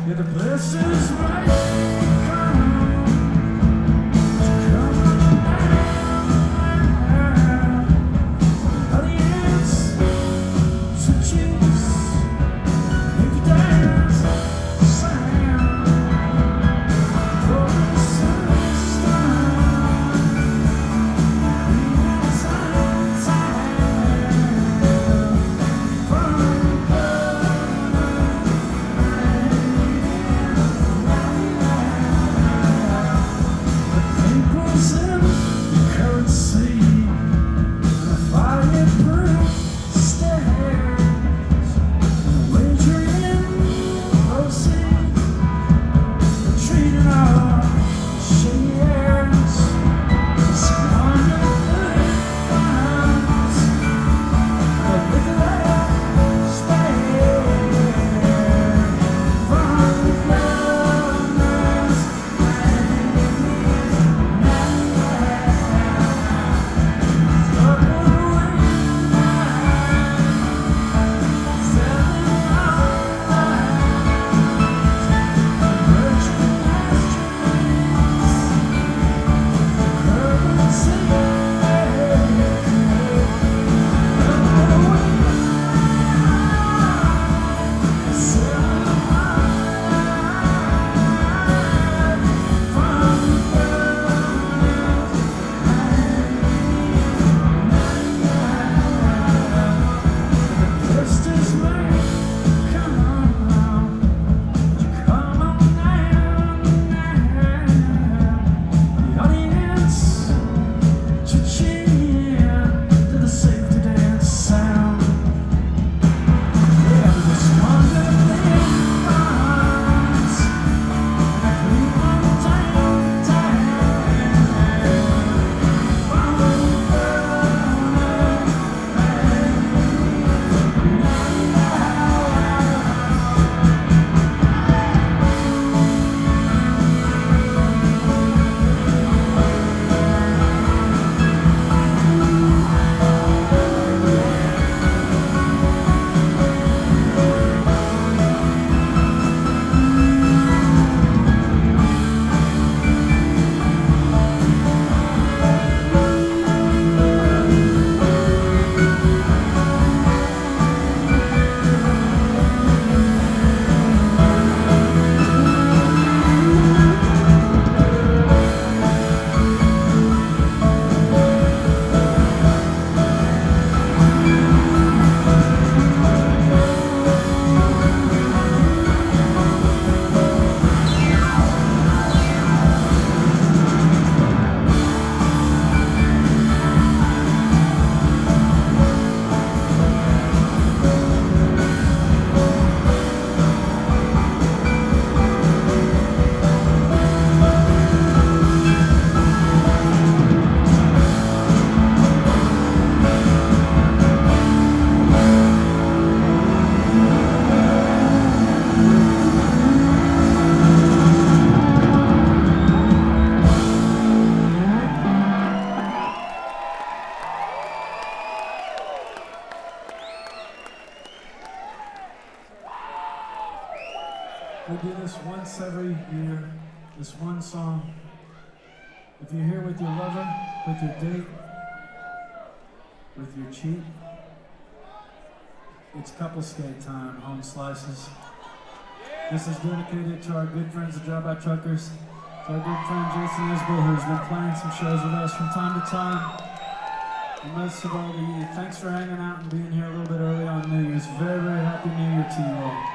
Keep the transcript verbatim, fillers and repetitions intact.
Yeah, the place is right. Come on, come on now. Audience, switches, make you dance, sound. For the sun's time, it's time, from we do this once every year, this one song. If you're here with your lover, with your date, with your cheat, it's couple skate time, home slices. This is dedicated to our good friends, the Drive-By Truckers, to our good friend Jason Isbell, who's been playing some shows with us from time to time. And most of all to you, thanks for hanging out and being here a little bit early on New Year's. Very, very happy New Year to you all.